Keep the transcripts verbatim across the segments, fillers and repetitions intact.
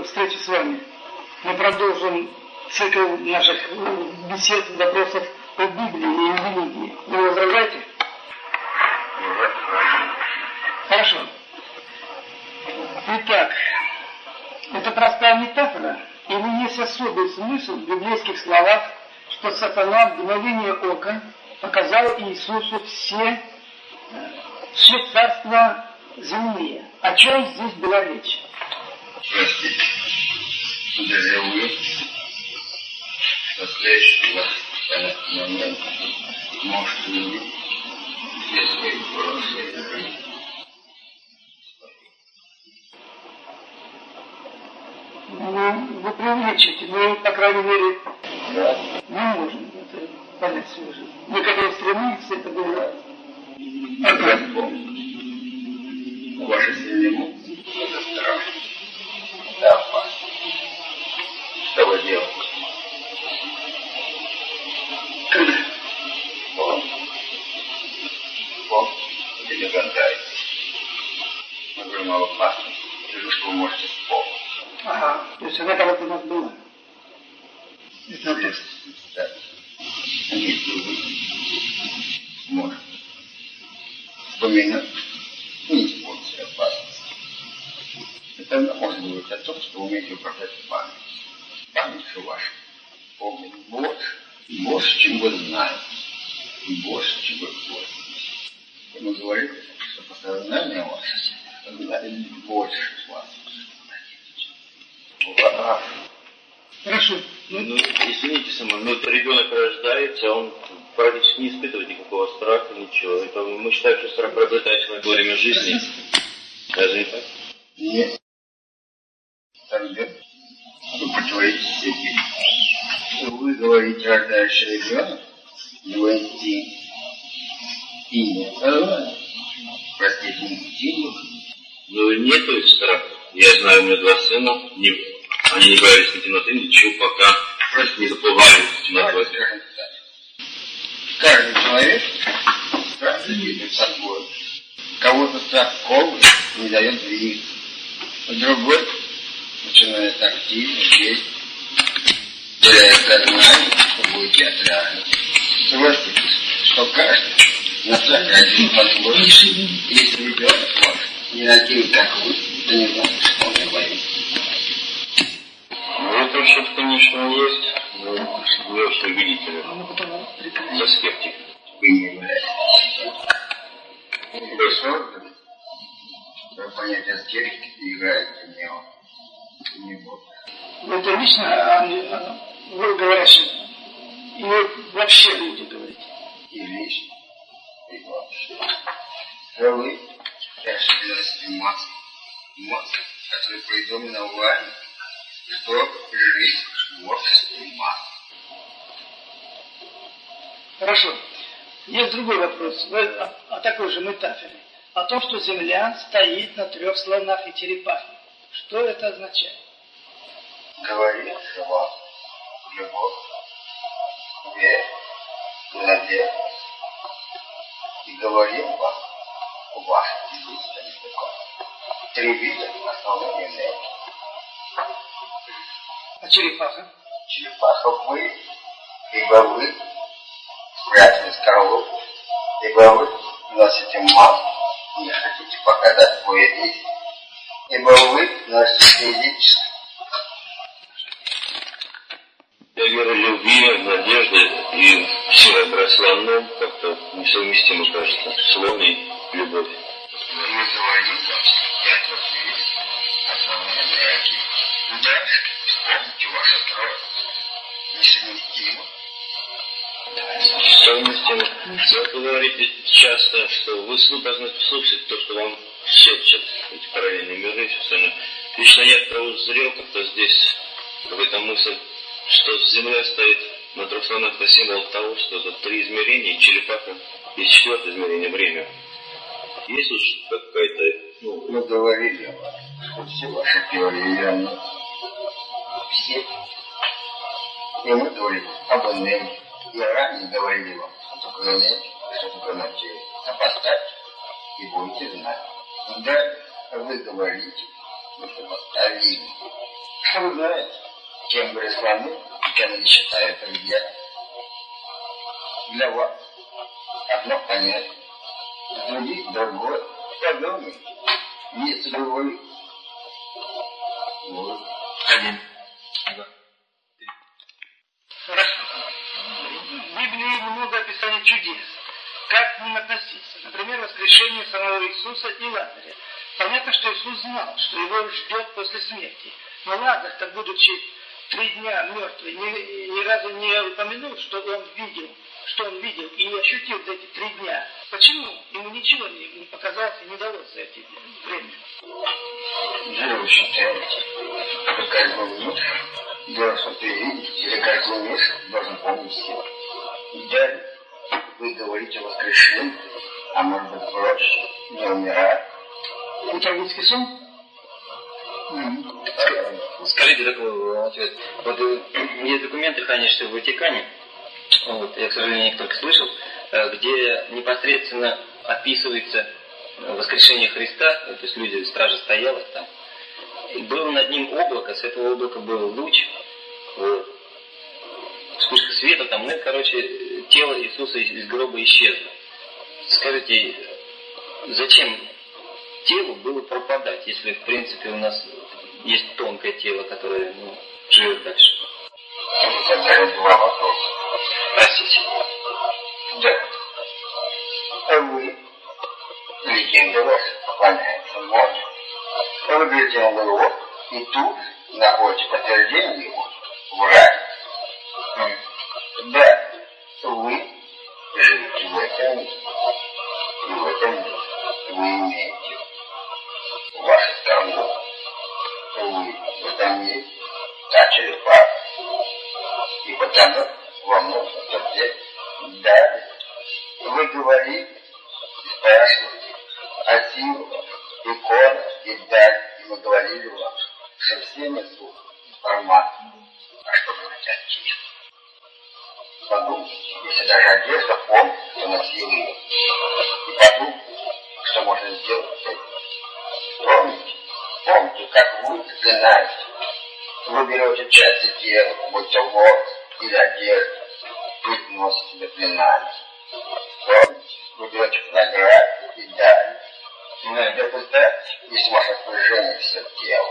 встречи с вами. Мы продолжим цикл наших бесед, вопросов о Библии и о религии. Вы возражаете? Хорошо. Итак, это простая метафора, или есть особый смысл в библейских словах, что сатана в мгновение ока показал Иисусу все, все царства земные. О чем здесь была речь? Простите, удерживаю, настоящий вас в этот момент может видеть все свои прошлые жизни. Ну, вы преувеличите, мы, по крайней мере, Да. не можем это понять свою жизнь. Мы к этому стремимся, это было... Я помню. Ваша семья это страшно. Это опасно. Что вы делаете? Когда? Вон. Вон. Вы не догадаетесь. Мы говорим о опасности. Вижу, что вы можете вспомнить. Ага, то есть она когда-то у нас была. Это опасно. Да. Если вы сможете вспоминать, не используя опасность. Это может говорить о том, что вы умеете управлять память. Память ваша помнит больше, больше, чем вы знаете, и больше, чем вы пользуетесь. Мы говорим, что подсознание ваше знает больше вас. Ура! Хорошо. Ну, ну, извините, сама, но это ребенок рождается, он практически не испытывает никакого страха, ничего. Это мы считаем, что страх приобретается во время жизни. Даже не так? Нет. Тогда вы противоречите себе. Вы говорите, рождающий ребенок, его инстинкт. И не сознание. Простите, инстинкт. Ну, нету страха. Я знаю, у меня два сына, не, они не боялись ни темноты, ничего, пока просто не заплывали в темноту. Каждый человек страх двигает собой. Кого-то страх ковывает, не дает двигаться. Другой начинает активно действовать, теряя сознание, что будет театрально. Согласитесь, что каждый на страх один по-своему. Если ребенок ваш не таким, как вы, то не знает, что он не боится. Ну, это что-то, конечно, есть, но не очень убедительно. За скептик. Вы не являетесь. Вы созданы, что понятие скептики играете в него. Не Бог. Это лично а, вы говорящие, или вообще люди говорите? И лично, и вообще. А вы ошибаетесь массой. Массой, которые придуманы вами, чтобы жить в творчестве масс. Хорошо. Есть другой вопрос. Вы о, о такой же метафоре. О том, что Земля стоит на трех слонах и черепахе. Что это означает? Говорит вам любовь, вера, надежда. И говорим вам ваше единственное такое. Три вида основной энергии. А черепаха? Черепаха вы, либо вы спрятали скорлупу, либо вы носите маску, не хотите показать свое действие, либо вы носите физическое. Я верю в любви, в надежде и сила брасланом как-то несовместимо, кажется, слон и любовь. Мы говорим там пять вот основные энергии. Ну дальше вспомните ваше трое. Несовместимо. Совместимо. Вы говорите часто, что вы должны слушать то, что вам шепчут эти параллельные миры и все остальное. Лично я как-то узрел как-то здесь какая-то мысль, что Земля стоит на трех слонах, это символ того, что это три измерения, и черепаха есть четвертое измерение, время. Есть уж какая-то, ну... Мы говорили вам, что все ваши теории верны. Все. И мы говорим об энергии. И ранее говорили вам, что такое энергия, что такое материя. Сопоставьте и будете знать. И далее вы говорите, что сопоставили. Что вы знаете? Кем были слоны и кем они считают ребят? Для вас одно понятие, с других другое. Подумайте, есть другой. Вот. Один. Два. Хорошо. В Библии много описаний чудес. Как к ним относиться? Например, воскрешение самого Иисуса и Лазаря. Понятно, что Иисус знал, что его ждет после смерти. Но Лазарь-то, будучи три дня мертвый, ни, ни разу не упомянул, что он видел, что он видел и ощутил за эти три дня. Почему ему ничего не, не показалось и не далось за эти время? Неужели вы считаете, что каждый мир должен что-то видеть, или каждый мир должен помнить все? Далее вы говорите о воскрешении, а может быть проще, не умирать. Утробинский сон? Mm-hmm. Скажите такой ответ. Вот есть документы, хранившиеся в Ватикане, вот, я, к сожалению, их только слышал, где непосредственно описывается воскрешение Христа, то есть люди, стража стояла там, и было над ним облако, с этого облака был луч, вот, вспышка света там, ну и, короче, тело Иисуса из гроба исчезло. Скажите, зачем телу было пропадать, если, в принципе, у нас есть тонкое тело, которое, ну, живет дальше? Вы задали два вопроса. Простите. Да. А вы, легенда ваша, поклоняется морю. Вы говорите на его, и тут находите подтверждение его в рае. Mm. Да, вы живете в этом мире. И в этом мире вы имеете вашу страну. Вы в этом мире начали пар. И потому вам нужно терпеть. Да, вы говорите и спрашиваете о символах, иконах и далее. И мы говорили вам, что все несут информацию. А что говорить о теле? Подумайте, если даже одежда помнит, кто носил ее. И подумайте, что можно сделать с этим. Помните, помните, как вы заклинаете. Вы берете части тела, будь то волос или одежда, и носите заклинание. Помните, вы берете фотографию и далее. Иногда представьте, если ваше распоряжение все тело.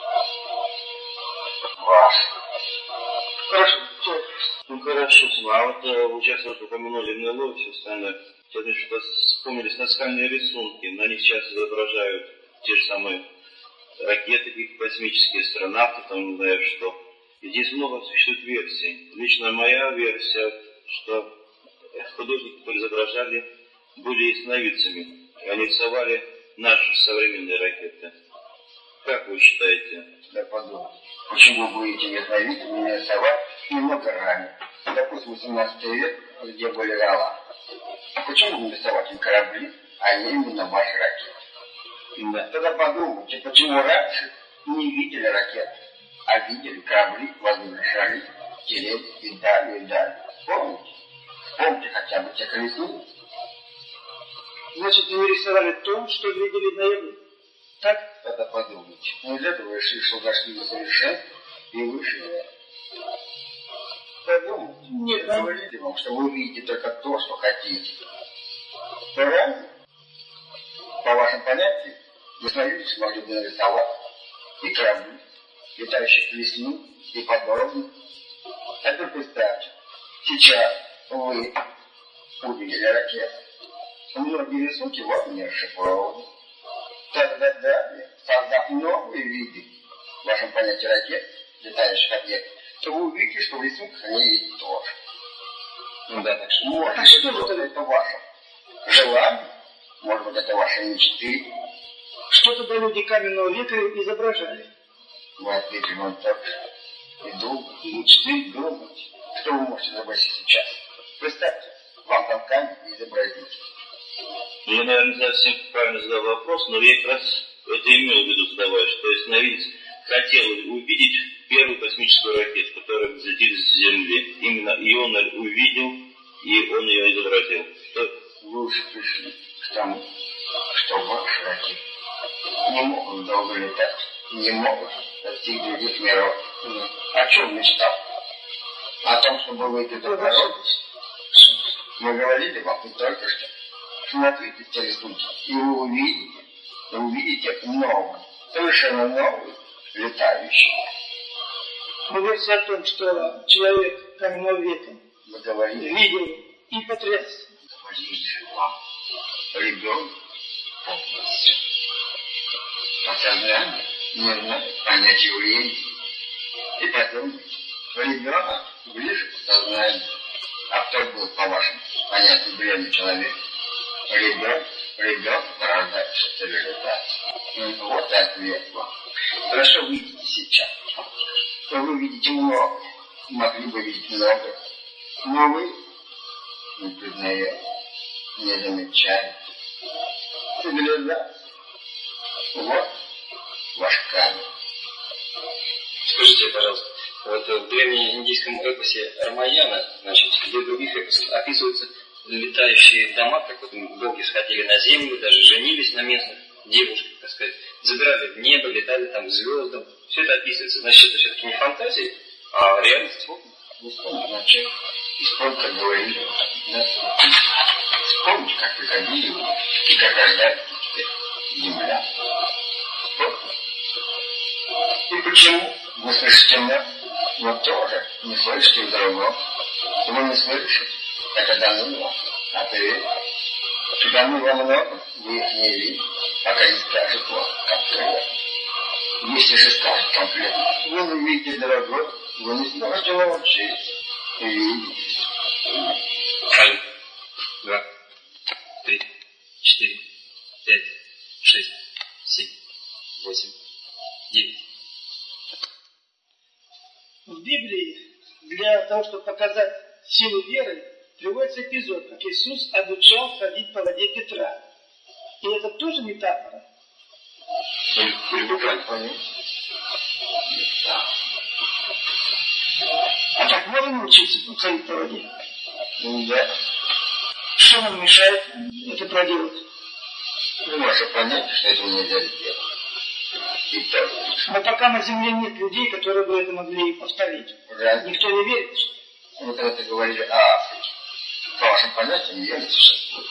Ваше. Хорошо. Ну хорошо, а вот вы сейчас вот упомянули НЛО и все остальное. Я думаю, что вспомнились наскальные рисунки. На них часто изображают те же самые ракеты, какие-то космические астронавты, там не знаю что. И здесь много существует версий. Лично моя версия, что художники, которые изображали, были ясновидцами. Они рисовали наши современные ракеты. Как вы считаете? Я подумал, почему вы будете ясновидцами не рисовать немного ранее? Допустим, восемнадцатый век, где были рала. Почему не рисовать им корабли, а не именно ваши ракеты? Да. Тогда подумайте, почему раньше не видели ракеты, а видели корабли, воздушные шары, деревья и далее, и далее. Помните? Помните хотя бы тех рисунков? Значит, вы рисовали то, что видели наяву. Так? Тогда подумайте. Но из этого вы решили, что дошли до совершенства и вышли. Подумайте. Нет, я говорили вам, что вы видите только то, что хотите. Правильно? По вашим понятиям, ясновидцы могли бы нарисовать и корабли, летающих лесных и подобных. А теперь представьте, сейчас вы увидели ракеты. Многие рисунки вам не расшифрованы. Тогда далее, создав новые виды в вашем понятии ракет, летающих объектов, то вы увидите, что в рисунках они есть тоже. Ну да, так что. Может, а что это, это? это ваше желание, может быть, это ваши мечты. Что тогда люди каменного века изображали? Вы ответили вам так же. И думайте, мечты, думайте, что вы можете изобразить сейчас. Представьте, вам там камень и изобразите. Я, наверное, не совсем правильно задал вопрос, но я как раз это имел в виду задавая, что ясновидец хотел увидеть первую космическую ракету, которая взлетит с Земли. Именно и он увидел, и он ее изобразил. Что... Вы уже пришли к тому, что ваши ракеты не могут долго летать, не могут достиг других миров. О чем мечтал? О том, чтобы выйти до пророка. Мы говорили вам не только что. Смотрите в телесунки, и вы увидите, вы увидите новое, совершенно новый, летающий. Мы версия о том, что человек каменного века видел и потряс. Говорили же вам, ребенок полностью. Подсознание не знает понятия времени. И потом ребенок ближе к сознанию. А кто был, по-вашему, понятию времени человек? Ребенок, ребенок рождается в цивилизации. Вот и ответ вам. Хорошо видите сейчас. Вы видите много. Могли бы видеть много. Но вы не признаете, не замечаете. Цивилизация. Вот ваш камень. Скажите, пожалуйста, вот в древнеиндийском эпосе Рамаяна, значит, где в других эпосах описываются летающие дома, как вот боги сходили на землю, даже женились на местных девушках, так сказать, забирали в небо, летали там к звездам. Все это описывается. Значит, это все-таки не фантазии, а реальность. Не вспомнить значит, и сколько говорили. Вспомните, как приходили и как рождались земля. И почему вы слышите меня, но тоже не слышите другого? Вы не слышите, это дано вам. А ты дано вам много, вы их не видите, пока не скажет вам конкретно. Если же скажет конкретно, вы не видите дорогой, вы не сможете научиться и видеть. Один, два, три, четыре, пять, шесть, семь, восемь, девять. В Библии для того, чтобы показать силу веры, приводится эпизод, как Иисус обучал ходить по воде Петра. И это тоже метафора. А так можно научиться ходить по воде? Да. Что нам мешает это проделать? Вы можете понять, что это нельзя сделать. И так. Но пока на земле нет людей, которые бы это могли повторить. Разве? Никто не верит. Мы когда-то говорили о Африке. По вашим понятиям, ее не существует.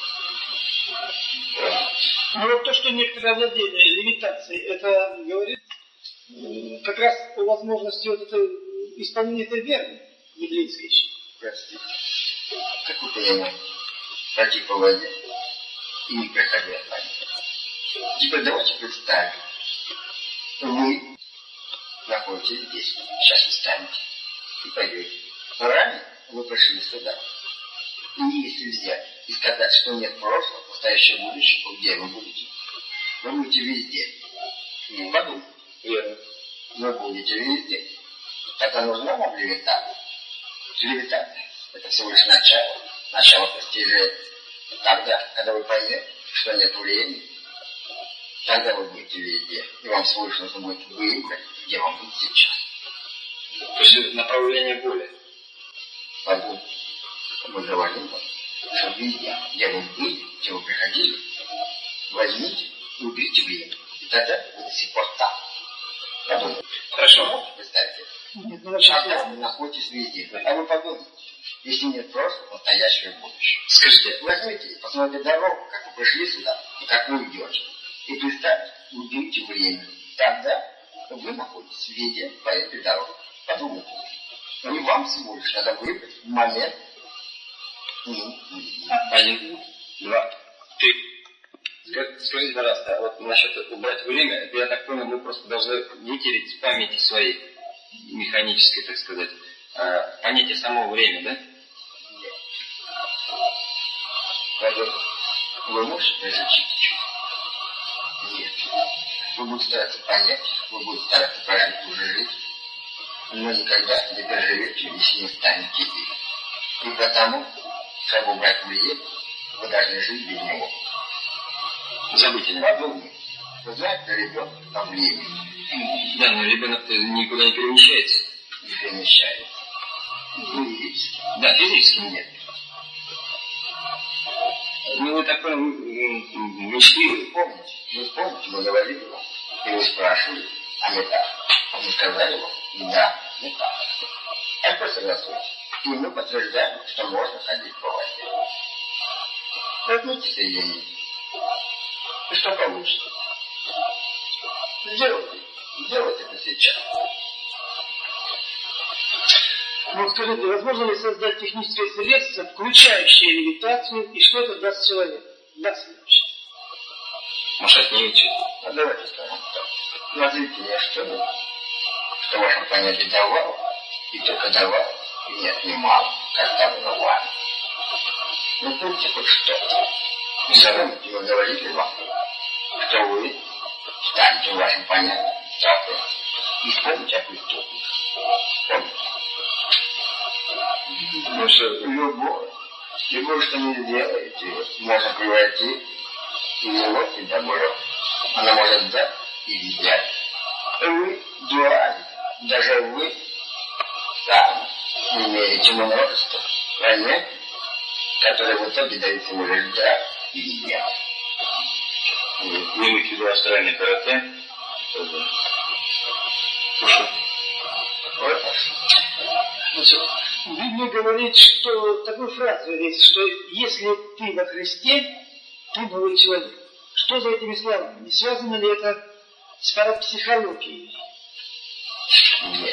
Но вот то, что некоторые овладели левитацией, это говорит как раз о возможности вот это, исполнения этой веры библейской еще. Простите. Как вы понимаете? Пройти по воде и не проходя от воды. Теперь давайте представим. Вы находитесь здесь. Сейчас вы встанете и пойдете. Но ранее вы пришли сюда. И если взять и сказать, что нет прошлого, настоящего, будущего, где вы будете? Вы будете везде. Не подумайте. Верно. Вы будете везде. Тогда нужна вам левитация. Левитация – это всего лишь начало. Начало постижения. Тогда, когда вы поймете, что нет времени, тогда вы будете везде. И вам всего лишь нужно будет выбрать, где вам быть сейчас. То есть направление воли. Подумайте. Мы говорим вам, что везде, где вы были, где вы приходили, возьмите и уберите время. И тогда вы до сих пор там. Подумайте. Хорошо. Представьте. Нет, ну, Тогда вы находитесь везде. А вы подумайте, если нет прошлого, настоящего и будущего. Скажите, Возьмите и посмотрите дорогу, как вы пришли сюда, и как вы идете. И представьте, уберите время. Тогда вы находитесь везде по этой дороге. Подумайте. И вам всего лишь надо выбрать момент. один, два, три. Скажите, пожалуйста, а вот насчет убрать время, это, я так понял, мы просто должны вытереть с памяти своей механической, так сказать, понятие самого времени, да? Нет. Пожалуйста, вы можете изучить чуть? Нет. Вы будете стараться понять, вы будете стараться прожить ту же жизнь, но никогда не проживете, если не станете им. И потому, чтобы убрать время, вы должны жить без него. Забыть не Подумайте. Вы знаете, ребенок по времени. Да, но ребенок никуда не перемещается. Не перемещается. Физически. Да, физически. Нет. Ну, вы так понял, мечты. Вы помните, вы помните, мы говорили вам, и вы спрашивали, а метафора. Мы сказали ему, да, метафора. Я просто согласуюсь. И мы подтверждаем, что можно ходить по воде. Возьмите соединение. И что получится? Сделайте. Сделайте это сейчас. Ну, скажите, возможно ли создать техническое средство, включающее левитацию, и что это даст человеку? Даст ли вообще? Может, отнимите? А давайте скажем так. Назовите мне что-нибудь, что в вашем понятии давало, и только давало, и не отнимало, как давно вам. Ну, помните хоть что-то. И сами мы говорили вам, что вы станете в вашем понятии сталкиваться и вспомните о преступниках. Помните? Ну что, любое, любое, что не сделаете, можно превратить и лодки добро. Она может дать или взять. Вы дуальны, даже вы сами имеете множество понятий, которые в итоге дают ему лишь да или нет. Вы имеете в виду астральное карате? Слушай. Вот. Библия говорит, что такую фразу есть, что если ты во Христе, ты новый человек. Что за этими словами? Не связано ли это с парапсихологией? Нет.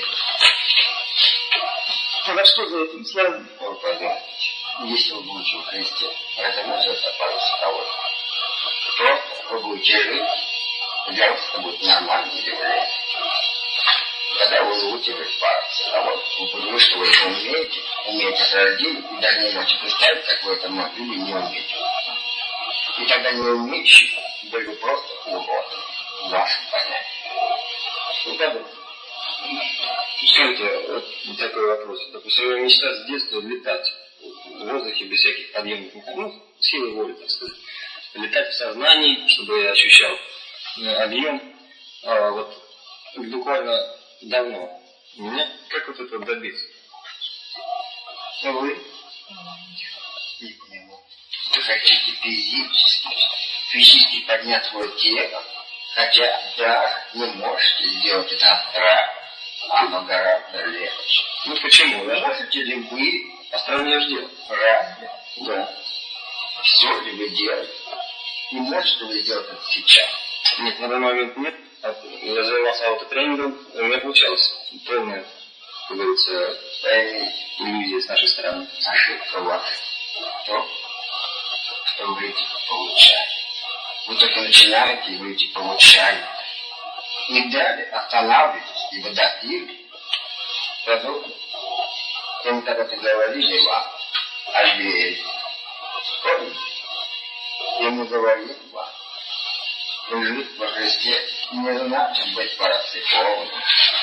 Тогда что за этими словами? Вы подумайте, если вы будете во Христе, это называется парапсихология. Просто вы будете жить, для вас это будет нормальное явление. Когда вы будете жить парапсихологию, вы понимаете, что вы это умеете, умеете с рождения, и даже не можете представить, как вы это могли или не умеете. И тогда не умеющие были просто уроды в вашем понятии. Вы подумайте. Скажите, вот такой вопрос. Допустим, я мечта с детства летать в воздухе без всяких подъемных механизмов, ну, силы воли, так сказать. Летать в сознании, чтобы я ощущал объем. А вот буквально давно у меня, как вот этого добиться? Вы не понимаю. Вы хотите физически, физически поднять свое тело, хотя даже не можете сделать это астрально, а оно гораздо легче. Ну почему? Вы можете ли вы астрально я же делал. разве? Да. Все ли вы делаете? Не можете вы сделать это сейчас? Нет, на данный момент нет. Я занимался аутотренингом, у меня получалось. Полная, как говорится, иллюзия с нашей стороны. Ошибка ваша. То, что вы говорите, получать. Вы только начинаете и говорите, получать. Не далее останавливайтесь, ибо достигли. Подумайте. Мы когда-то говорили вам о вере. Помните? И мы говорим вам, что жить во Христе не значит быть парапсихологом.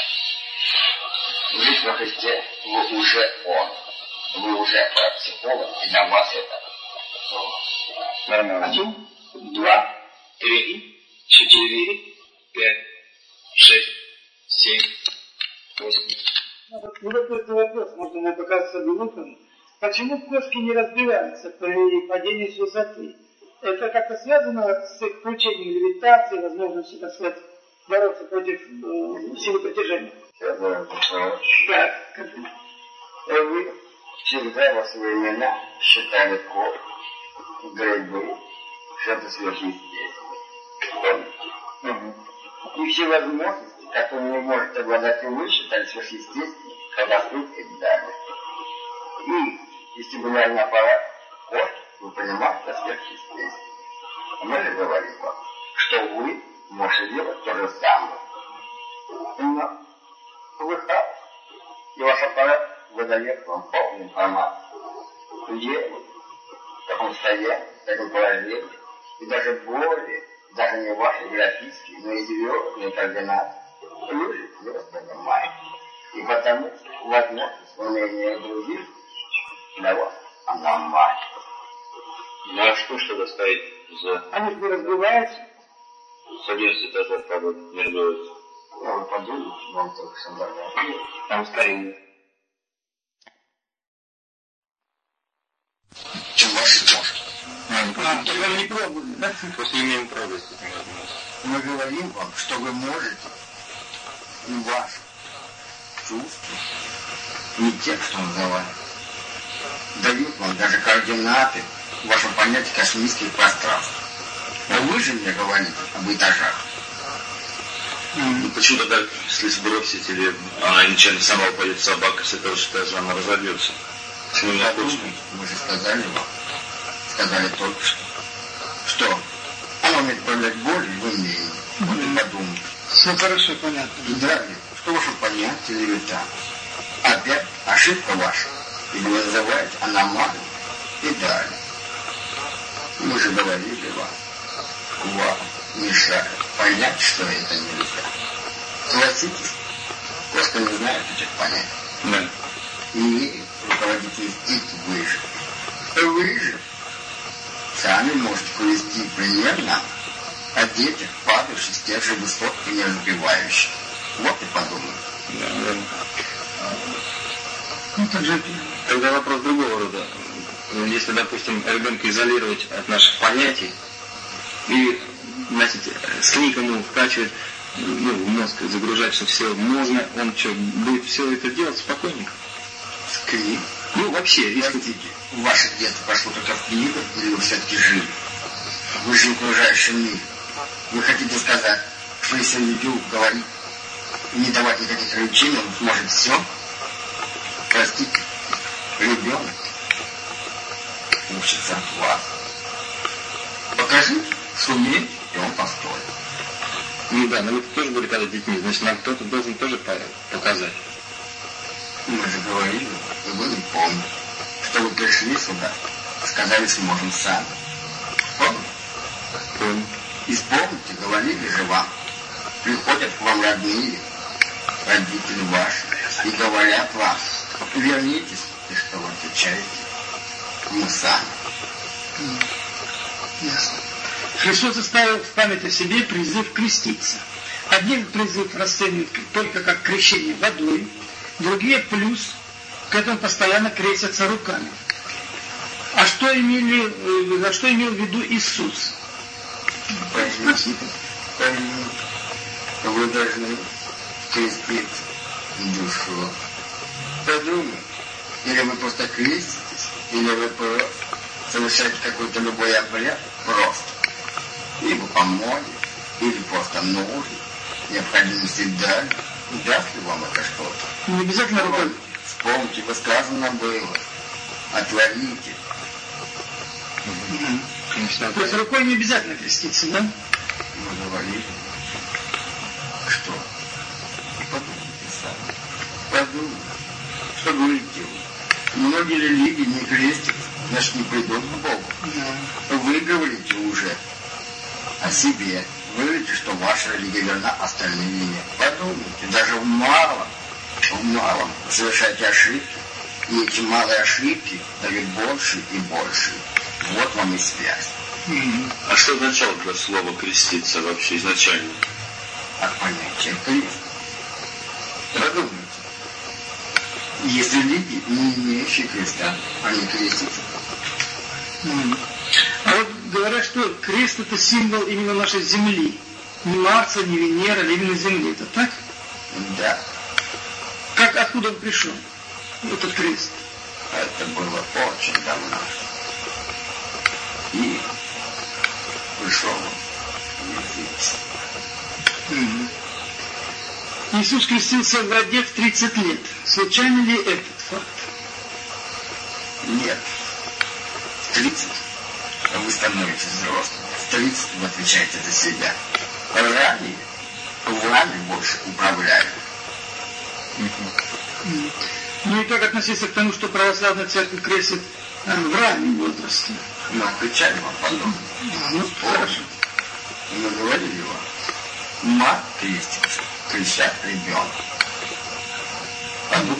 Жить во Христе вы уже Он. Вы уже парапсихолог, и на вас это нормально. Один, два, три, четыре, пять, шесть, семь, восемь. Вот этот вопрос, может, мне покажется глупым. Почему кошки не разбиваются при падении с высоты? Это как-то связано с их включением левитации, возможностью, так сказать, бороться против э, силы притяжения? Да. Вы всегда во свои имена считали кошки, грибы, что-то сверхъестественное. Угу. И все возможности, которые вы можете обладать, вы считали сверхъестественными, когда суд и далее. И вестибулярный аппарат кошки, вы понимаете, это сверхъестественно. Мы же говорим вам, что вы можете делать то же самое. Но вы хаос, и ваш аппарат выдает вам полную информацию. Где вы, в каком состоянии, в каком положении, и даже более, даже не ваши графические, но и звездные координаты. Люди не воспринимаете. И потому возможность умения других для вас аномалия. Ну а что ж тогда стоит за... Они не разбиваются? С одиннадцати этажов работы не разбиваются. Ну, вы подумайте, вам только стандартно. Там старинные. Чем ваши кошки? А, так вы не пробовали, да? Просто не имеем права. Мы говорим вам, что вы можете и ваши чувства, не текстом называют, дают вам даже координаты вашего понятия космических пространств. Но вы же мне говорите об этажах. Ну почему тогда, если сбросить, или она нечаянно сама упадет в собаку, с этого этажа она разобьется? Почему не хочет? Мы же сказали вам, сказали только что, что она умеет управлять болью и умением. Вот и подумайте. Все хорошо, понятно. И далее, что ваше понятие левита? Опять ошибка ваша. Или вы называете аномалией. И далее. Мы же говорили вам, вам мешает понять, что это нельзя. Согласитесь, просто не знают этих понятий. Да. И руководитель института вы же. Вы же сами можете привести пример нам о детях, падающих с тех же высот и не разбивающих. Вот и подумай. Да, да. Ну, так же... Тогда вопрос другого рода. Если, допустим, ребенка изолировать от наших понятий и, значит, с книгой ему вкачивать, ну, в мозг загружать, что все можно, он что, будет все это делать спокойненько? С книг? Ну, вообще, если... Простите, ваше детство прошло только в книгах, или вы все-таки жили? Вы же в окружающем мире. Вы хотите сказать, что если ребенку говорить и не давать никаких ограничений, он сможет все? Простите, ребенок учится от вас. Покажите, сумеет, и он построит. Ну да, но вы тоже были когда детьми, значит, нам кто-то должен тоже показать. Мы же говорили, и вы не помните, что вы пришли сюда, сказали, что можем сами. Помните? Помню. И вспомните, говорили же вам, приходят к вам родные, родители ваши, и говорят вам, вернитесь, и что вы отвечаете? Мы сами. Ясно. Христос оставил в память о себе призыв креститься. Один призыв расценивают только как крещение водой, другие плюс к этому постоянно крестятся руками. А что имели, за что имел в виду Иисус? Поймите, поймите, вы должны креститься душу. Подумайте, или вы просто креститесь, или вы просто совершаете какой-то любой обряд, просто. Либо по моде, или просто нужды, необходимости дали. Даст ли вам это что-то? Не обязательно рукой. Вспомните, вы сказано было. Отворите. Mm-hmm. То есть рукой не обязательно креститься, да? Мы говорили, что? Подумайте сами. Подумайте. Что говорите вы? Многие религии не крестятся, значит, не придут к Богу. Yeah. Вы говорите уже о себе. Вы видите, что ваша религия верна, остальные нет. Подумайте, даже в малом, в малом совершаете ошибки, и эти малые ошибки дают больше и больше. Вот вам и связь. Mm-hmm. А что означало для слова креститься вообще изначально? От понятия крест. Подумайте. Есть религии, не имеющие креста, они крестятся. Mm-hmm. А вот говорят, что крест это символ именно нашей земли. Не Марса, не Венера, а именно земли. Это так? Да. Как, откуда он пришел, этот крест? Это было очень давно. И пришел он. Mm-hmm. Иисус крестился в воде в тридцать лет. Случайно ли этот факт? Нет. В тридцать вы становитесь взрослым. В тридцать вы отвечаете за себя. Ранее вами больше управляют. Mm-hmm. Ну и как относиться к тому, что православная церковь крестит э, в раннем возрасте? Ну, отвечали вам потом. А, ну, хорошо. Мы говорили вам. Мать крестится, крещат ребенка. Подумайте.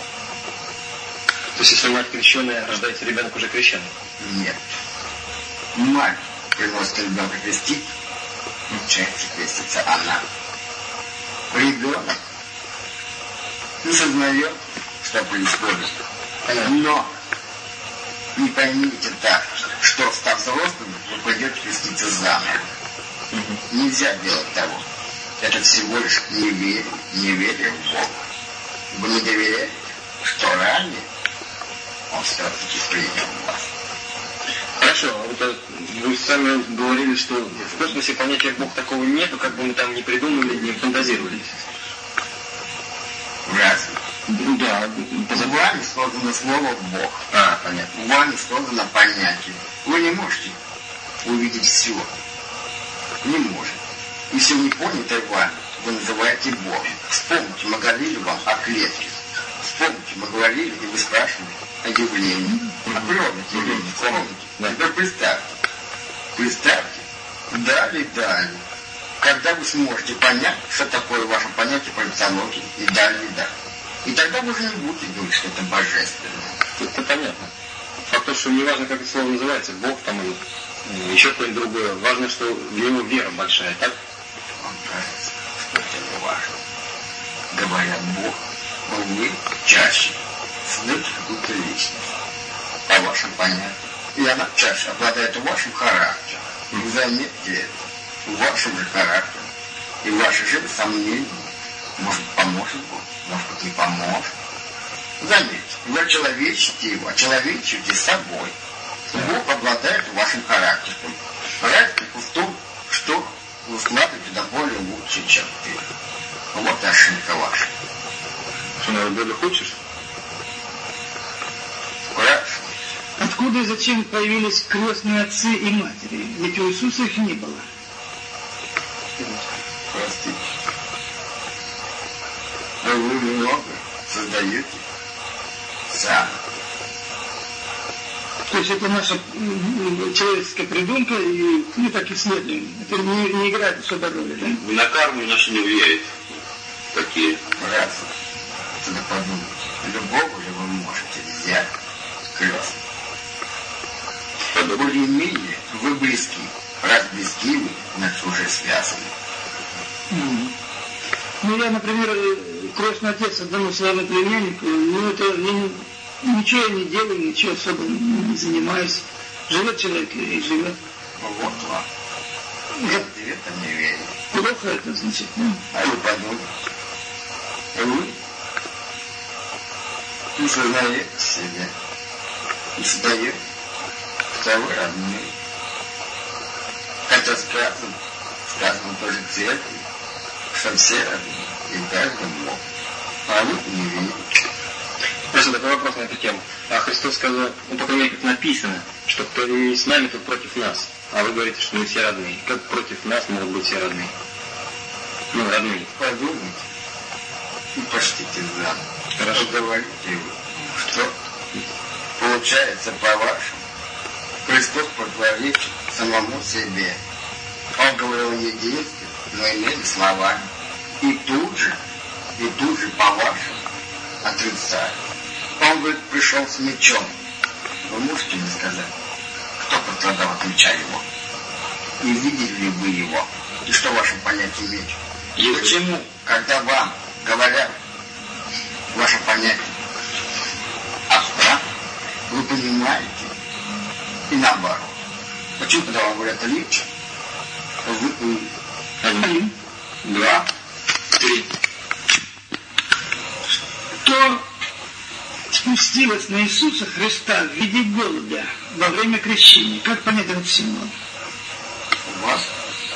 То есть, если мать крещеная, рождается ребенок уже крещеный? Нет. Мать приносит ребенка крестить, чаще крестится она. Ребенок не сознает, что происходит. Но не поймите так, что став взрослым, вы пойдете креститься заново. Угу. Нельзя делать того. Это всего лишь неверие, неверие в Бога. Вы не доверяете, что ранее Он все-таки принял вас. Хорошо, вот вы сами говорили, что в космосе понятия Бог такого нету, как бы мы там не придумали, не фантазировали. Разве? Да. За вами создано слово Бог. А, понятно. Вами создано понятие. Вы не можете увидеть все. Не можете. И все непонятое вами вы называете Богом. Вспомните, мы говорили вам о клетке. Вспомните, мы говорили, и вы спрашивали о явлении, о природных явлениях. Вспомните. Да. Теперь представьте. Представьте. Далее, далее. Когда вы сможете понять, что такое ваше понятие по мифологии, и далее, далее. И тогда вы уже не будете думать, что это божественное. Это понятно. Факт то, что не важно, как это слово называется, Бог там или еще какое-нибудь другое. Важно, что в него вера большая, так? Вам кажется, что это не важно. Говорят Бог, но вы чаще создаете какую-то личность по вашим понятиям. И она чаще обладает вашим характером. Вы заметьте это. Вашим же характером. И ваши же сомнения. Может, поможет Бог, может быть, не поможет. Заметьте, вы очеловечите его, очеловечите собой. Бог обладает вашим характером. Разница в том, что вы вкладываете до более лучшие черты. Вот ошибка ваша. Что, наверное, более хочешь? Хорошо. Откуда и зачем появились крестные отцы и матери? Ведь у Иисуса их не было. Простите. Но вы много создаете сами. То есть это наша м, человеческая придумка, и мы так исследуем. Это не, не играет особой роли, да? Вы на карму нашу не влияет. Такие. Раз. Тогда подумайте, любого же вы можете взять крестным. Более-менее вы близки. Раз близки вы, значит уже связаны. Mm. Ну, я, например, крестный отец одному своему племяннику, ну, это я не, ничего я не делаю, ничего особо не занимаюсь. Живет человек и живет. Вот вам. Я в это не верю. Плохо это, значит, ну. А вы подумайте. Вы усознаете себя и создаете, что вы родные. Хотя сказано, сказано тоже в церкви, что все родные, и каждый мог. А вы не видите. Просто такой вопрос на эту тему. А Христос сказал, ну, по крайней мере, как написано, что кто не с нами, тот против нас. А вы говорите, что мы все родные. Как против нас могут быть все родные? Ну, родные. Подумайте и почтите заново. Хорошо. Говорите вы, что получается по-вашему. Христос противоречит самому себе. Он говорил не действием, но имели словами. И тут же, и тут же по-вашему отрицает. Он, говорит, пришел с мечом. Вы можете мне сказать, кто пострадал от меча его? И видели ли вы его? И что в вашем понятии меч? И почему, когда вам говорят ваше понятие абстракт, вы понимаете, и наоборот. Почему, когда вам говорят лич, вы... Один, два, Три. Что спустилось на Иисуса Христа в виде голубя во время крещения? Как понять этот символ? у вас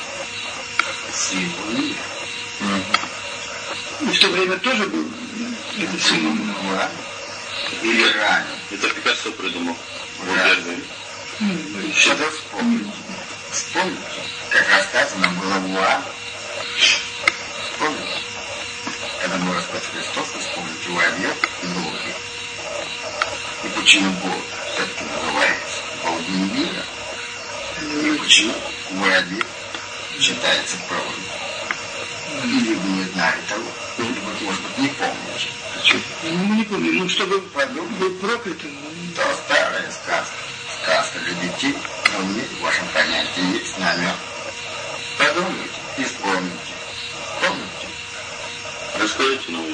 символ. И в то время тоже был этот символ. Или ранее. Это Пикассо придумал. Ранее. Что-то вспомните. Вспомните, как рассказано было в Иоанне. Вспомните. Когда был распят Христос, вспомните воробьев и голубей. И почему Бог все-таки называется Богом мира? И почему воробей считается проводом? Или вы не знали того? Или вы, может быть, не помните? Ну, мы не помним. Ну, чтобы был проклятым. То старая сказка. Сказка для детей, но в ней в вашем понятии есть намек. Подумайте и вспомните. Помните? Расскажите нам.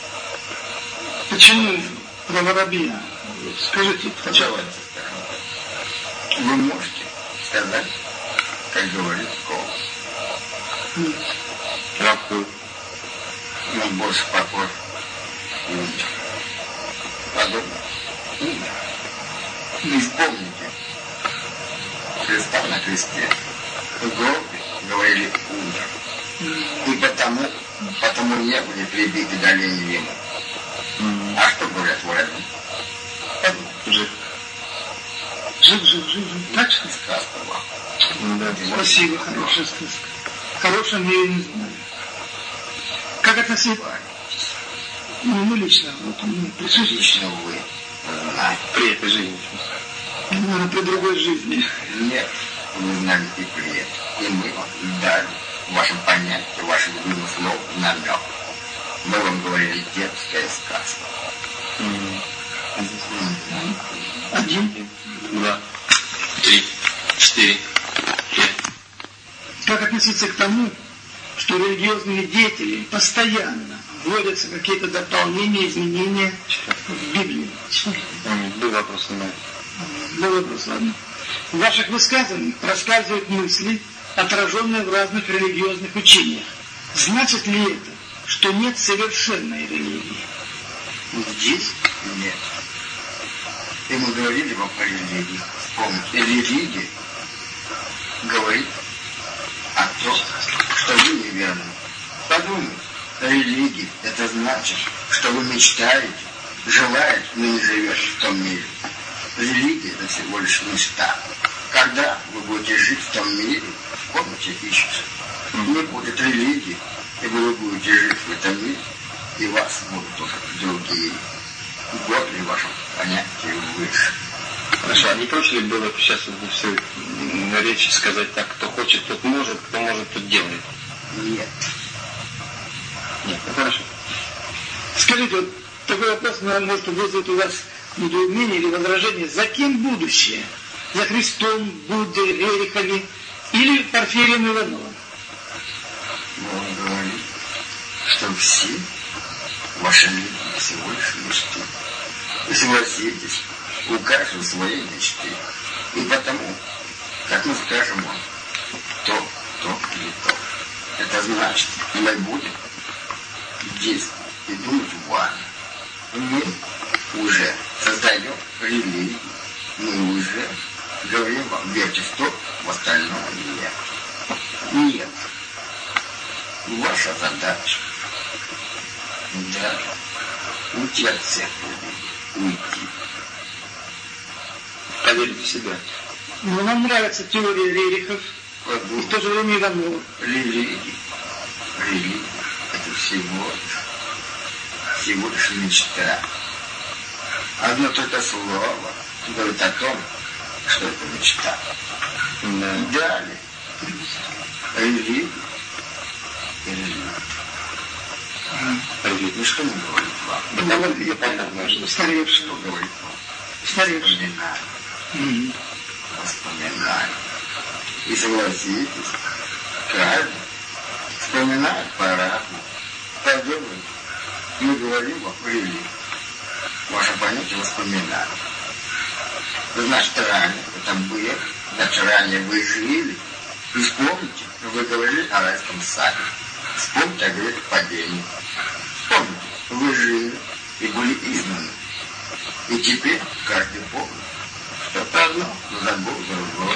Почему про воробья? Скажите сначала. Давайте скажем. Вы можете сказать, как говорит Колос. Нет. Покой. Он больше покой. Подобно. Не вспомните. Христа на кресте. Гробы говорили умер. И потому, потому не были прибиты до лени ему. Mm. А что говорят враги? Жив. Жив, жив, жив, жив. Так что? Сказка вам. Mm, да. Спасибо, хорошая сказка. Хорошая я ее не знаю. Как относиться? Ну, мы лично, вот, мы присутствуем. Лично вы. Знаете. При этой жизни. Наверное, при другой жизни. Нет, вы знали и при этом. И мы дали вашим понятиям, вашим любимым словом намек. Мы вам говорили детская сказка. Mm. Mm. Один, два, три, четыре, пять. Как относиться к тому, что религиозными деятелями постоянно вводятся какие-то дополнения, изменения в Библии? Mm. Был вопрос, но... Был вопрос, ладно. В ваших высказываниях рассказывают мысли, отраженные в разных религиозных учениях. Значит ли это, что нет совершенной религии? Здесь нет. И мы говорили вам о религии. Помните, религия говорит о том, что вы неверны. Подумайте, религия — это значит, что вы мечтаете, желаете, но не живете в том мире. Религия — это всего лишь мечта. Когда вы будете жить в том мире, помните, ищите. Не будет религии, и вы будете жить в этом мире, и вас будут уже другие. Более вашем понятии выше. Хорошо, а не проще ли было сейчас все на речи сказать так, кто хочет, тот может, кто может, тот делает? Нет. Нет, ну хорошо. Скажите, вот такой вопрос, наверное, может вызвать у вас недоумение или возражение. За кем будущее? За Христом, Буддой, Рерихами или Порфирием Ивановым? Он говорит, что все ваши люди всего лишь мечты. Вы согласитесь, у каждого свои мечты. И потому, как мы скажем вам, то, то или то. Это значит, мы будем действовать и думать вами. Мы уже создаем религию. Мы уже говорим вам, верьте в то, в остальное нет. Нет. Ваша задача, да, уйти от всех людей, уйти. Поверить в себя. Но нам нравится теория Рерихов, и в то же время Иванова. Религия, религия, это всего лишь, всего лишь мечта. Одно только слово говорит о том, что это мечта. Да. Далее, религия. Религия, что не говорит вам? Ну, я понятно, что старевший. Что говорит вам? Старевший. Вспоминай. Mm-hmm. Вспоминай. И согласитесь, каждый вспоминает по-разному. Подумайте, мы говорим вам о религии. Ваше понятие воспоминания. Значит, ранее это было, значит, ранее вы жили. И вспомните, вы говорили о райском саде. Вспомните о грехе падения. Вспомните, вы жили и были изгнаны. И теперь каждый помнит, что это одно, но забыл другое.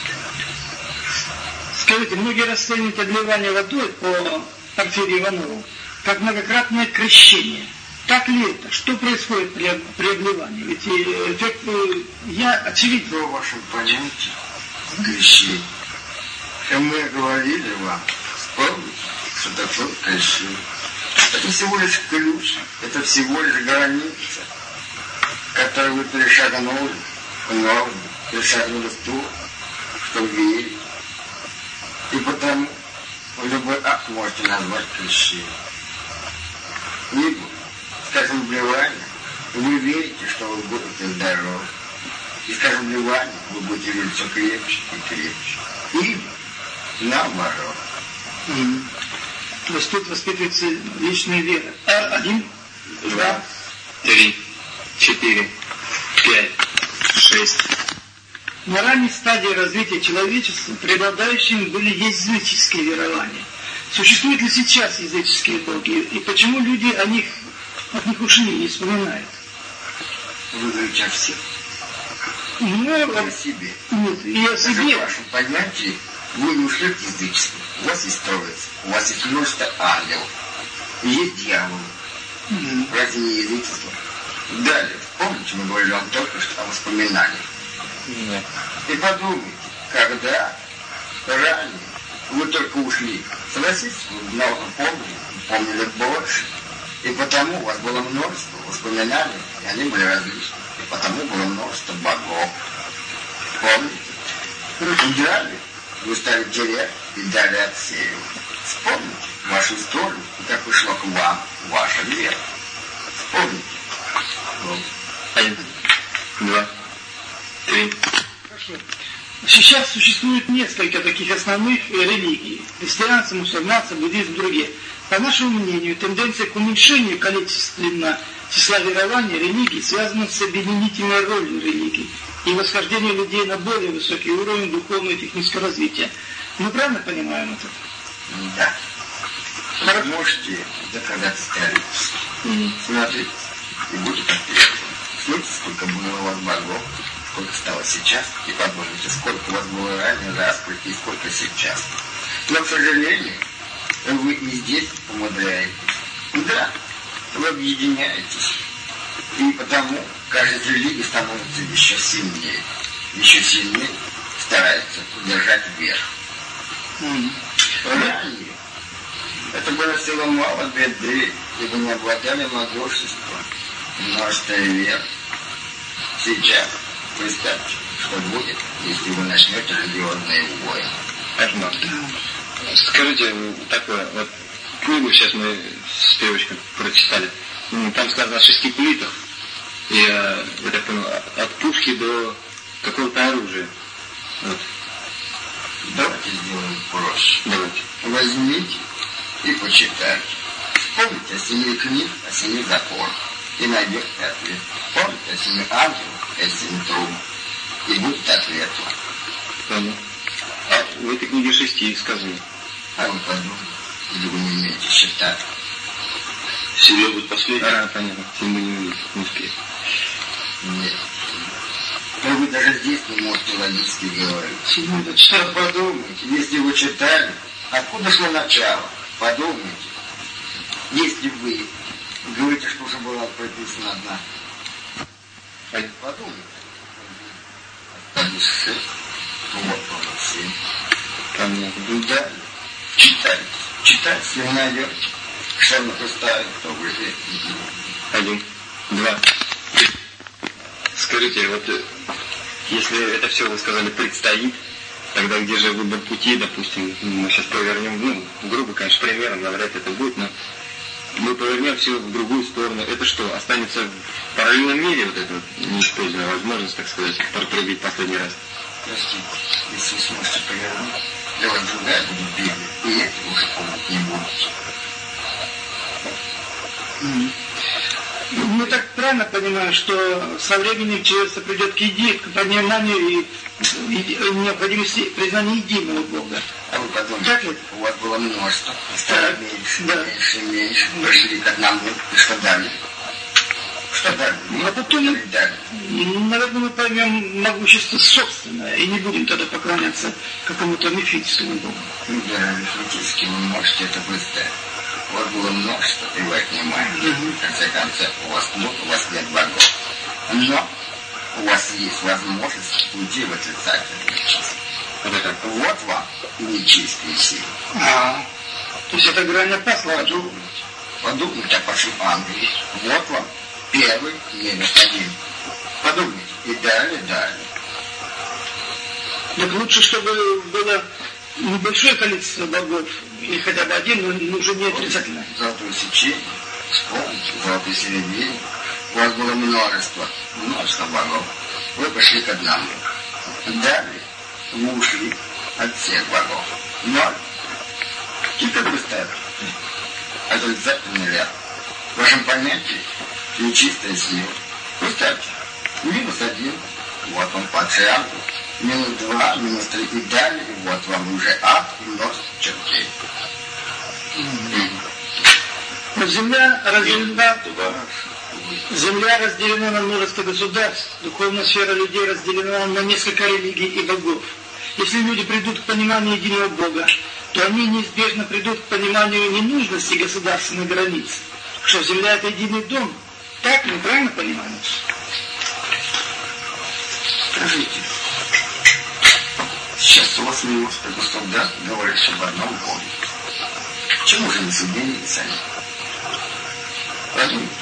Скажите, многие расценивают обливание водой по Порфирию Иванову как многократное крещение. Так ли это? Что происходит при, при обливании? Ведь эффект я очевиден. Что в вашем понятии крещение? И мы говорили вам, вспомните, что такое крещение. Это всего лишь ключ, это всего лишь граница, которую вы перешагнули, новым, перешагнули в то, что верите. И потому любой акт можете назвать крещением. Либо, скажем, вливание, вы верите, что вы будете здоровы. И, скажем, вливание, вы будете верить все крепче и крепче. Или, наоборот. Mm-hmm. То есть тут воспитывается личная вера. А, один, два, три, четыре, пять, шесть. На ранней стадии развития человечества преобладающими были языческие верования. Существуют ли сейчас языческие боги? И почему люди о них, от них ушли, не вспоминают? Вы говорите о всех. Ну, о себе. Нет, и о себе. В вашем понятии вы не ушли от язычества. У вас есть Троица, у вас есть множество ангелов, и есть дьяволы. Mm-hmm. Разве не язычество? Далее, помните, мы говорили вам только что о воспоминаниях. Mm-hmm. И подумайте, когда ранее вы только ушли, согласитесь, вы много помнили, помнили больше. И потому у вас было множество воспоминаний, и они были различны. И потому было множество богов. Помните? И далее вы стали терять и далее отсеивать. Вспомните вашу историю, и как пришло к вам ваша вера. Вспомните. Один, два, три. Хорошо. Сейчас существует несколько таких основных религий. Христианство, мусульманство, буддизм, другие. По нашему мнению, тенденция к уменьшению количественно числа верований религий связана с объединительной ролью религий и восхождением людей на более высокий уровень духовного и технического развития. Мы правильно понимаем это? Да. Вы можете доказать старец. Mm-hmm. Смотрите, и будет ответ. Смотрите, сколько было у вас богов, сколько стало сейчас, и подумайте, сколько у вас было ранее распри и сколько сейчас. Но, к сожалению, вы и здесь умудряетесь. Да, вы объединяетесь. И потому каждая религия становится еще сильнее. Еще сильнее старается удержать верх. Mm-hmm. Ранее это было всего мало беды, ибо не обладали могуществом, множество вер. Сейчас представьте, что будет, если вы начнете религиозные войны. Ажмат, скажите такое, вот книгу сейчас мы с девочкой прочитали, там сказано о шести кулитах, и я так понял, от пушки до какого-то оружия. Вот. Давайте сделаем проще. Давайте. Возьмите и почитайте. Помните о семи книг, о семи законах, и найдете ответ. Помните о семи ангелах, о семи трубах, и будет ответ. Понятно. А в этой книге шести сказано. А вы подумайте, или вы не умеете считать. Седьмой будет последний. А, понятно. Седьмой не успеет. Нет. Но вы даже здесь не можете логически говорить. Седьмой до четвертый. Подумайте, если вы читали, откуда шло начало? Подумайте. Если вы говорите, что уже была прописана одна. Подумайте. Остались шесть. Вот он семь. Понятно. Да. Читайте. Читайте, если вы найдете. Что на поставить, то вы здесь. Один, два, три. Скажите, вот если это все, вы сказали, предстоит, тогда где же выбор пути, допустим, мы сейчас повернем, ну, грубо, конечно, примером, навряд ли это будет, но мы повернем все в другую сторону. Это что, останется в параллельном мире вот эта вот неиспользованная возможность, так сказать, протрубить последний раз? Простите, если вы сможете повернуть, для вас другая будет Библия, и это уже помнить не будете. Mm-hmm. Мы так правильно понимаем, что со временем человечество придет к идее, к пониманию и, и, и необходимости признания единого Бога. А вы подумайте, у вас было множество, стало меньше, да. меньше, меньше, пришли к одному, и что далее? Что далее? А потом, наверное, мы поймем могущество собственное, и не будем тогда поклоняться какому-то мифическому Богу. Да, мифически вы можете это представить. У вас было множество, и вы отнимаете. Mm-hmm. В конце концов, у вас много, у вас нет богов. Но у вас есть возможность уйти в отрицательные числа. Вот вам нечистые силы. А, то есть это грань опасна. Подумайте. Подумайте о вашем ангеле. Вот вам первый минус один. Подумайте. И далее, далее. Так лучше, чтобы было небольшое количество богов, или хотя бы один, но уже не отрицательно. Золотое сечение, вспомните, золотое середине. У вас было множество, множество богов. Вы пошли к одному. Далее вы ушли от всех богов. Ноль. Теперь представьте. Отрицательный ряд. В вашем понятии нечистая сила. Представьте. Минус один. Вот он падший ангел. Минус два, минус три и далее. И вот вам уже ад и множество чертей. Земля разделена, земля разделена на множество государств, духовная сфера людей разделена на несколько религий и богов. Если люди придут к пониманию единого Бога, то они неизбежно придут к пониманию ненужности государственных границ, что земля это единый дом. Так мы правильно понимаем? Скажите, сейчас у вас немножко государств говорит об одном Боге. Чему же не соединили сами? Подумайте.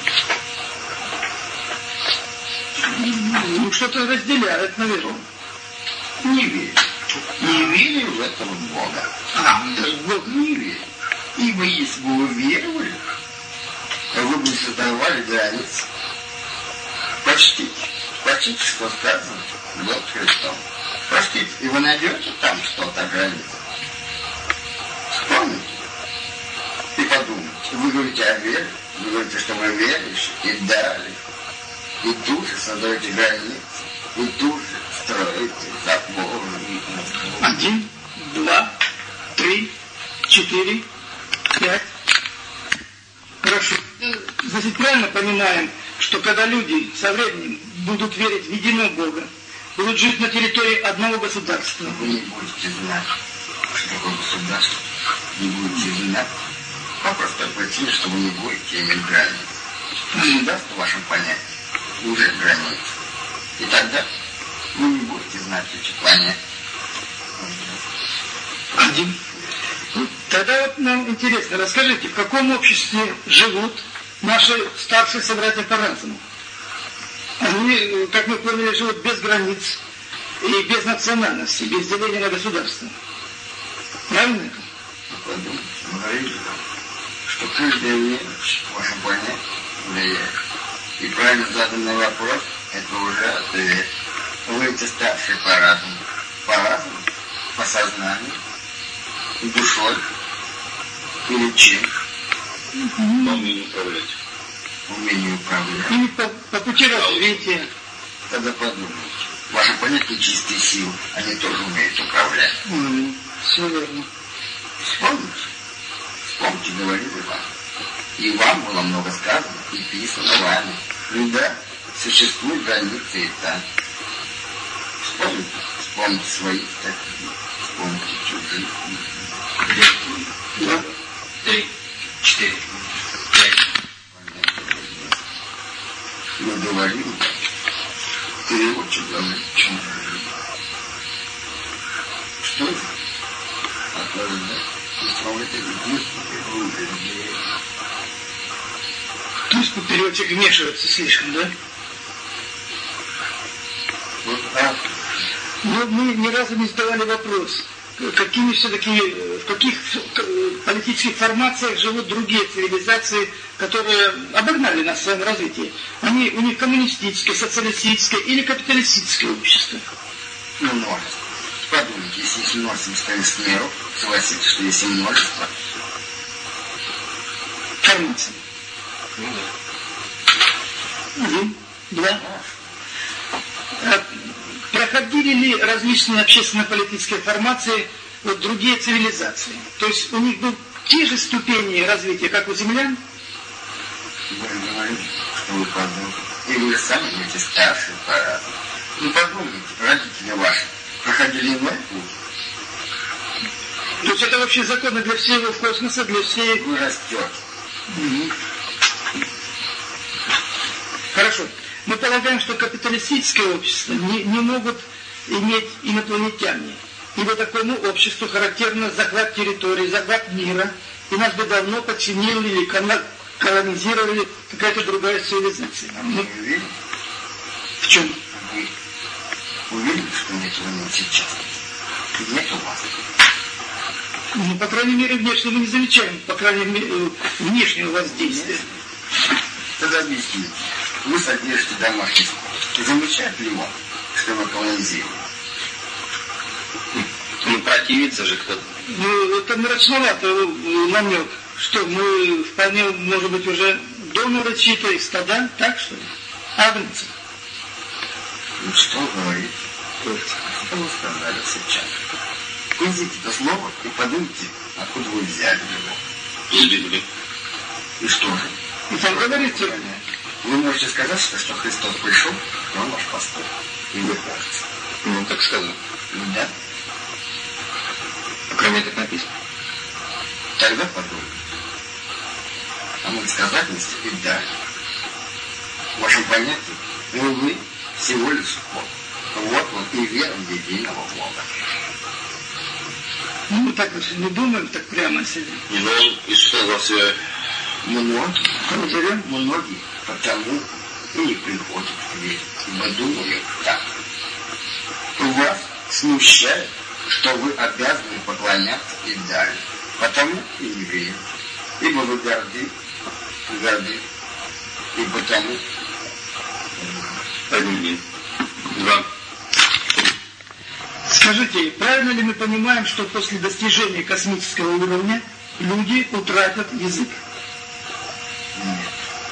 Ну, что-то разделяет, наверное. Не верю. Не верю в этого Бога. А, даже Бог не верит. Ибо если бы вы веровали, вы бы создавали границы. Почтите. Почтите, что сказано. Вот Христом. Простите, и вы найдете там что-то границы. Вспомните. И подумайте. Вы говорите о вере. Вы говорите, что вы верующие. И далее. И тут же создаете границы. И тут же строите заборы. Один, два, три, четыре, пять. Хорошо. Значит, правильно понимаем, что когда люди со временем будут верить в единого Бога, будут жить на территории одного государства. Вы не будете знать, что такое государство. Не будете знать. По простой причине, что вы не будете иметь границ. Государство в вашем понятии уже границы. И тогда вы не будете знать эти понятия. Один. Тогда вот нам интересно, расскажите, в каком обществе живут наши старшие собратья по разуму? Они, как мы поняли, живут без границ и без национальности, без деления на государство. Правильно это? Подумайте, мы говорили, что каждая вещь в вашем понятии влияет. И правильно заданный вопрос, это уже ответ. Вы эти старшие по разуму. По разуму, по сознанию, душой или чем? По умению управлять. Умению управлять. Или по, по пути развития. Тогда подумайте. Ваши понятия чистые силы, они тоже умеют управлять. Mm, все верно. Вспомните. Вспомните, говорили вам. И вам было много сказано и писано вами. Ну да, существуют границы и там. Вспомните. Вспомните свои статьи. Вспомните чужие. Два, три, четыре, пять. Мы говорим, ты очень говоришь, чем что это? А то же, исправлять это не То есть поперечек вмешивается слишком, да? Вот, а? Но мы ни разу не задавали вопрос, какими все-таки, в каких политических формациях живут другие цивилизации, которые обогнали нас в своем развитии. Они, у них коммунистическое, социалистическое или капиталистическое общество. Ну, множество. Подумайте, если есть множество бесконечных миров, согласитесь, что есть и множество формаций. Ну да. Один, два. А проходили ли различные общественно-политические формации вот, другие цивилизации? То есть у них были те же ступени развития, как у землян? Вы говорите, что вы подумали. И вы сами будете старше по-разному. Ну подумайте, родители ваши проходили иной путь. То есть это вообще законы для всего космоса, для всей... Вы растете. Угу. Хорошо. Мы полагаем, что капиталистическое общество не, не могут иметь инопланетяне. Ибо такому обществу характерно захват территории, захват мира. И нас бы давно подчинили или колонизировали какая-то другая цивилизация. А вы уверены? В чем? Вы уверены, что нет его нет сейчас? Нет у вас? Ну, по крайней мере, внешне мы не замечаем, по крайней мере, внешнего воздействия. Тогда объясните. Вы содержите домашний скот. Замечает ли он, что вы колонизируете? Ну, противится же кто-то. Ну, это мрачновато намек, что мы вполне, может быть, уже доноры чьи-то из стада, так что ли? Агнцы. Ну, что говорит? Что вы сказали сейчас? Вынесите это слово и подумайте, откуда вы взяли его. из Библии. И что же? И там говорится, Вы можете сказать, что, что Христос пришел, но он ваш пастор. И вы кажется. Ну, так сказано. Да? По крайней мере, так написано. Тогда подумай. А мы сказательности и да. В вашем понятии, ну вы всего лишь вот. Вот он и вера в единого Бога. ну, мы так вот не думаем, так прямо себе. Не, ну он, Иисус назвал себя Многие, Назовем? многие потому и не приходят к вере, ибо думают так. Вас смущает, что вы обязаны поклоняться и далее, потому и не верите, ибо вы горды, горды, и потому. один, два. Скажите, правильно ли мы понимаем, что после достижения космического уровня люди утратят язык? Нет.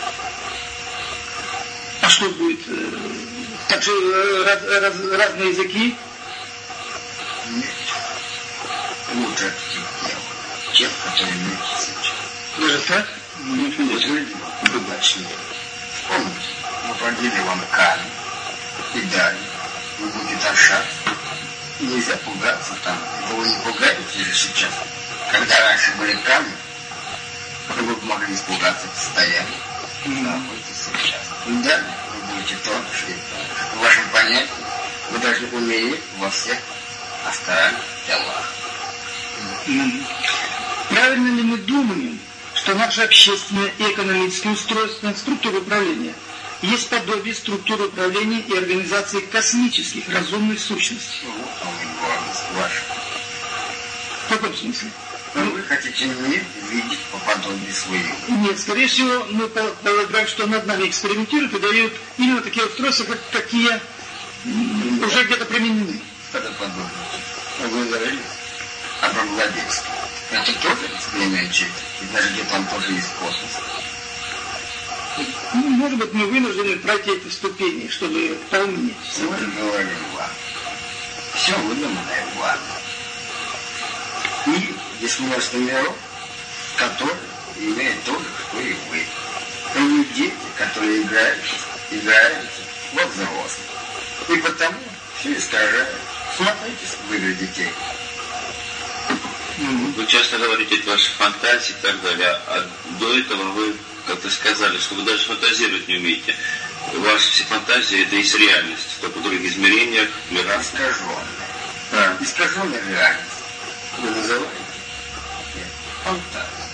А что будет? э, Так же э, раз- раз- разные языки? Нет. Лучше от тех дел, тех, которые имеете сейчас. Даже так? Вот вы удачнее. Помните, мы продели вам камень и дали. Вы будете ошаться. И нельзя пугаться там. Вы не пугаете же сейчас. Когда раньше были камни, вы бы могли испугаться постоянно. Находитесь сейчас. И далее вы будете тоньше и тоньше. В вашем понятии вы должны умереть во всех остальных делах. М. Правильно ли мы думаем, что наше общественное и экономическое устройство, структура управления, есть подобие структуры управления и организации космических разумных сущностей? Вот он и гордость ваша. В каком смысле? Но вы хотите мир видеть по подобию своему. Нет, скорее всего, мы по- полагаем, что над нами экспериментируют и дают именно такие устройства, как какие м, уже где-то применены. Что-то подобное. Вы говорили об рабовладельстве. Это тоже эксперимент чей-то? И даже где там тоже есть космос. Ну, может быть, мы вынуждены пройти эти ступени, чтобы поумнеть. Вот и говорю вам. Все выдуманное вами. И есть множество миров, которые имеют то же, что и вы. И вы дети, которые играют, играете во взрослых. И потому все искажают. Смотрите в игры детей. Вы часто говорите, это ваши фантазии и так далее, а до этого вы как-то сказали, что вы даже фантазировать не умеете. Ваши все фантазии — это есть реальность, только в других измерениях, мирах. Искаженная. Да. Искаженная реальность. Вы называете? Нет. Фантазия.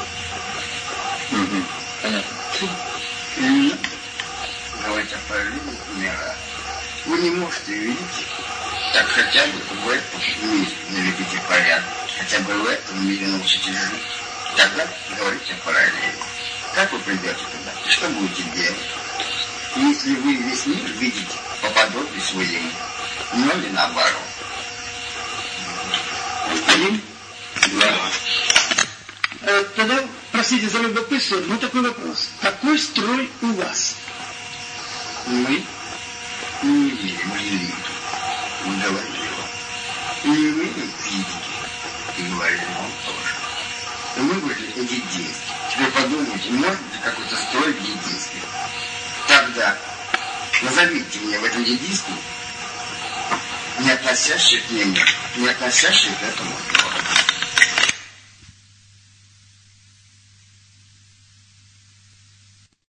Угу. Понятно. И говорить о появлении мира. Вы не можете видеть, так хотя бы в этом мире наведите порядок, хотя бы в этом мире научитесь жить. Тогда говорите о параллели. Как вы придете туда? И что будете делать? Если вы весь мир видите по подобию своему, но не наоборот. Один. Да. Э, Тогда, простите за любопытство, ну такой вопрос. Какой строй у вас? Мы не верим, мы не видим. Мы говорили вам. И не умеем видеть. И говорили вам тоже. И мы были единственны. Теперь подумайте, может быть какой-то строй в единстве? Тогда назовите мне в этом единстве, не относящие к нему, не относящие к этому городу.